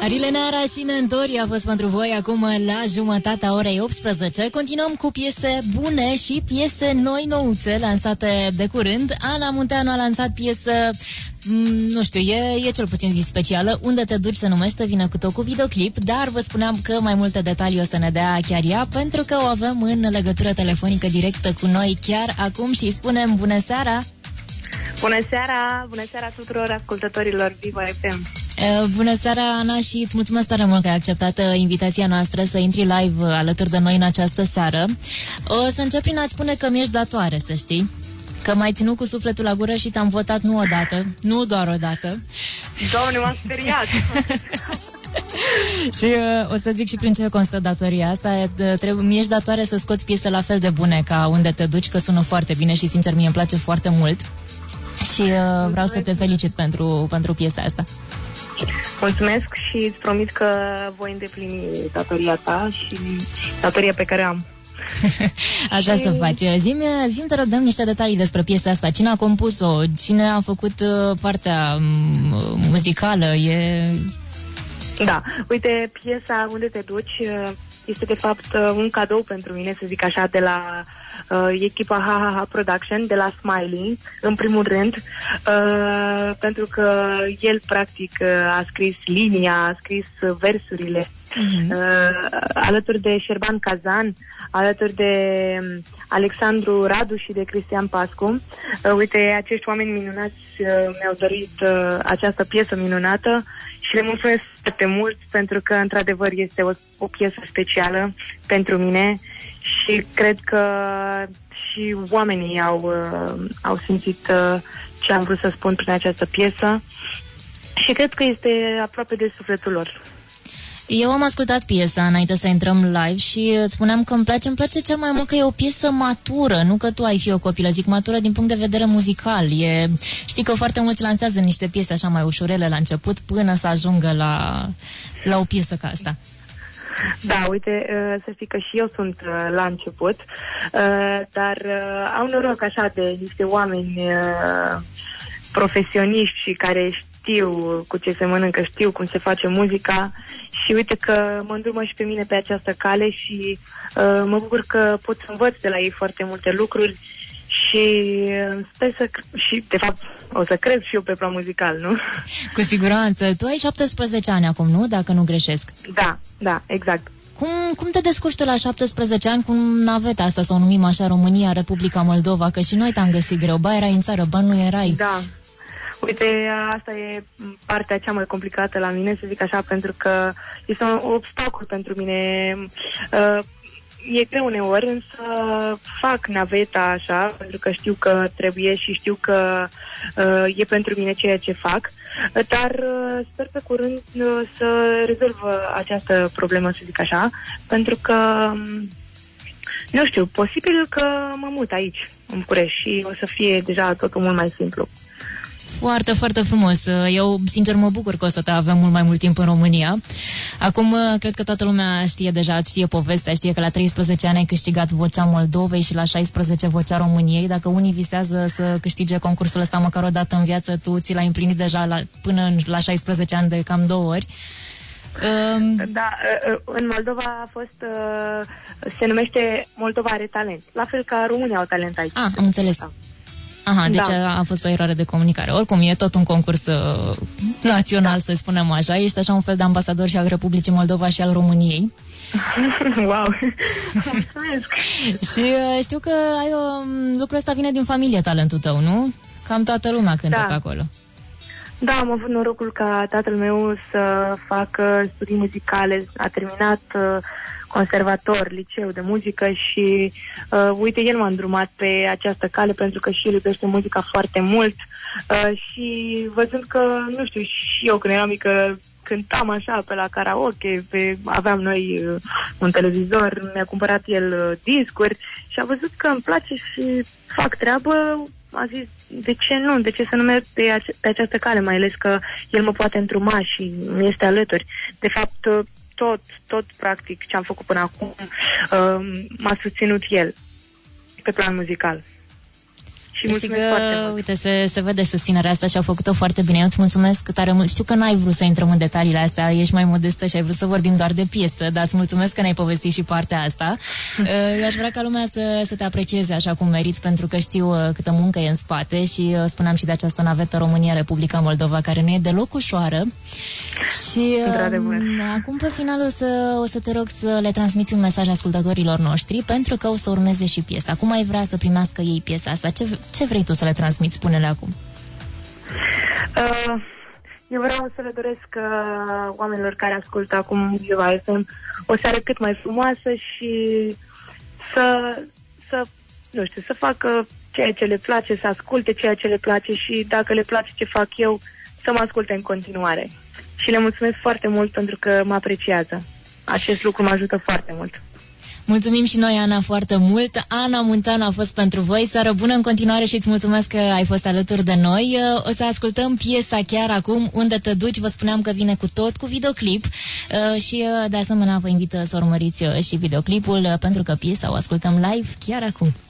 Arilenara și Năntori a fost pentru voi acum la jumătatea orei 18. Continuăm cu piese bune și piese noi nouțe lansate de curând. Ana Munteanu a lansat piesă, nu știu, e cel puțin zi specială. Unde te duci se numește, vine cu tot cu videoclip, dar vă spuneam că mai multe detalii o să ne dea chiar ea, pentru că o avem în legătură telefonică directă cu noi chiar acum și îi spunem bună seara! Bună seara! Bună seara tuturor ascultătorilor Viva FM! Bună seara, Ana, și îți mulțumesc tare mult că ai acceptat invitația noastră să intri live alături de noi în această seară. O să încep prin a-ți spune că mi-ești datoare, să știi. Că m-ai ținut cu sufletul la gură și te-am votat nu odată, nu doar odată. Doamne, m-am speriat! Și o să zic și prin ce constă datoria asta. Mi-ești datoare să scoți piese la fel de bune ca Unde te duci, că sună foarte bine și sincer mie îmi place foarte mult. Și vreau să te felicit pentru piesa asta. Mulțumesc și îți promit că voi îndeplini datoria ta și datoria pe care am. Așa să faci. Zi-mi, te rog, dăm niște detalii despre piesa asta. Cine a compus-o? Cine a făcut partea muzicală? Da, uite, piesa Unde te duci este de fapt un cadou pentru mine, să zic așa, de la echipa HaHaHa Production, de la Smiley, în primul rând, pentru că el practic a scris linia, a scris versurile, alături de Șerban Kazan, alături de Alexandru Radu și de Cristian Pascu. Uite, acești oameni minunați mi-au dorit această piesă minunată și le mulțumesc foarte mult pentru că într-adevăr este o piesă specială pentru mine și cred că și oamenii au simțit ce am vrut să spun prin această piesă și cred că este aproape de sufletul lor. Eu am ascultat piesa înainte să intrăm live și îți spuneam că îmi place cel mai mult că e o piesă matură, nu că tu ai fi o copilă, zic matură din punct de vedere muzical. Știi că foarte mulți lansează niște piese așa mai ușurele la început până să ajungă la o piesă ca asta. Da, uite, să știi că și eu sunt la început, dar au noroc așa de niște oameni profesioniști și care știu cu ce se mănâncă, știu cum se face muzica și uite că mă îndrumă și pe mine pe această cale și mă bucur că pot să învăț de la ei foarte multe lucruri și sper și de fapt o să cresc și eu pe plan muzical, nu? Cu siguranță. Tu ai 17 ani acum, nu? Dacă nu greșesc. Da, exact. Cum te descurci tu la 17 ani cu naveta asta, să o numim așa, România, Republica Moldova, că și noi te-am găsit greu, ba erai în țară, ba nu erai. Da. Uite, asta e partea cea mai complicată la mine, să zic așa, pentru că este un obstacol pentru mine. E greu uneori, însă fac naveta așa, pentru că știu că trebuie și știu că e pentru mine ceea ce fac, dar sper pe curând să rezolv această problemă, să zic așa, pentru că, nu știu, posibil că mă mut aici, în București, și o să fie deja totul mult mai simplu. Foarte, foarte frumos. Eu, sincer, mă bucur că o să te avem mult mai mult timp în România. Acum, cred că toată lumea știe deja, știe povestea, știe că la 13 ani ai câștigat Vocea Moldovei și la 16 Vocea României. Dacă unii visează să câștige concursul ăsta măcar o dată în viață, tu ți l-ai împlinit deja până la 16 ani de cam 2 ori. Da, în Moldova a fost, se numește Moldova are talent. La fel ca România au talent aici. Am înțeles. Aha, deci a fost o eroare de comunicare. Oricum, e tot un concurs național, să spunem așa. Ești așa un fel de ambasador și al Republicii Moldova și al României. Wow! Mulțumesc! Și știu că lucrul ăsta vine din familie, talentul tău, nu? Cam toată lumea cântă pe acolo. Da, am avut norocul ca tatăl meu să facă studii muzicale. A terminat conservator, liceu de muzică și uite, el m-a îndrumat pe această cale pentru că și el iubește muzica foarte mult și văzând că, nu știu, și eu când eram mică cântam așa pe la karaoke, aveam noi un televizor, mi-a cumpărat el discuri și a văzut că îmi place și fac treabă, a zis, de ce nu? De ce să nu merg pe această cale, mai ales că el mă poate îndruma și mi este alături. De fapt, tot practic ce am făcut până acum m-a susținut el pe plan muzical. Și Și mulțumesc foarte mult. Uite, se vede susținerea asta și au făcut-o foarte bine. Eu îți mulțumesc tare mult. Știu că n-ai vrut să intrăm în detaliile astea, ești mai modestă și ai vrut să vorbim doar de piesă, dar îți mulțumesc că ne-ai povestit și partea asta. Eu aș vrea ca lumea să te aprecieze așa cum meriți, pentru că știu câtă muncă e în spate și spuneam și de această navetă România-Republica Moldova, care nu e deloc ușoară. Și acum pe final o să te rog să le transmiți un mesaj ascultătorilor noștri, pentru că o să urmeze și piesa. Cum ai vrea să primească ei piesa asta? Ce vrei tu să le transmiți? Spune-le acum. Eu vreau să le doresc oamenilor care ascultă acum Viva FM o seară cât mai frumoasă și să facă ceea ce le place, să asculte ceea ce le place și dacă le place ce fac eu, să mă asculte în continuare. Și le mulțumesc foarte mult pentru că mă apreciază. Acest lucru mă ajută foarte mult. Mulțumim și noi, Ana, foarte mult. Ana Munteanu a fost pentru voi. Seară bună în continuare și îți mulțumesc că ai fost alături de noi. O să ascultăm piesa chiar acum, Unde te duci. Vă spuneam că vine cu videoclip și de asemenea vă invit să urmăriți și videoclipul, pentru că piesa o ascultăm live chiar acum.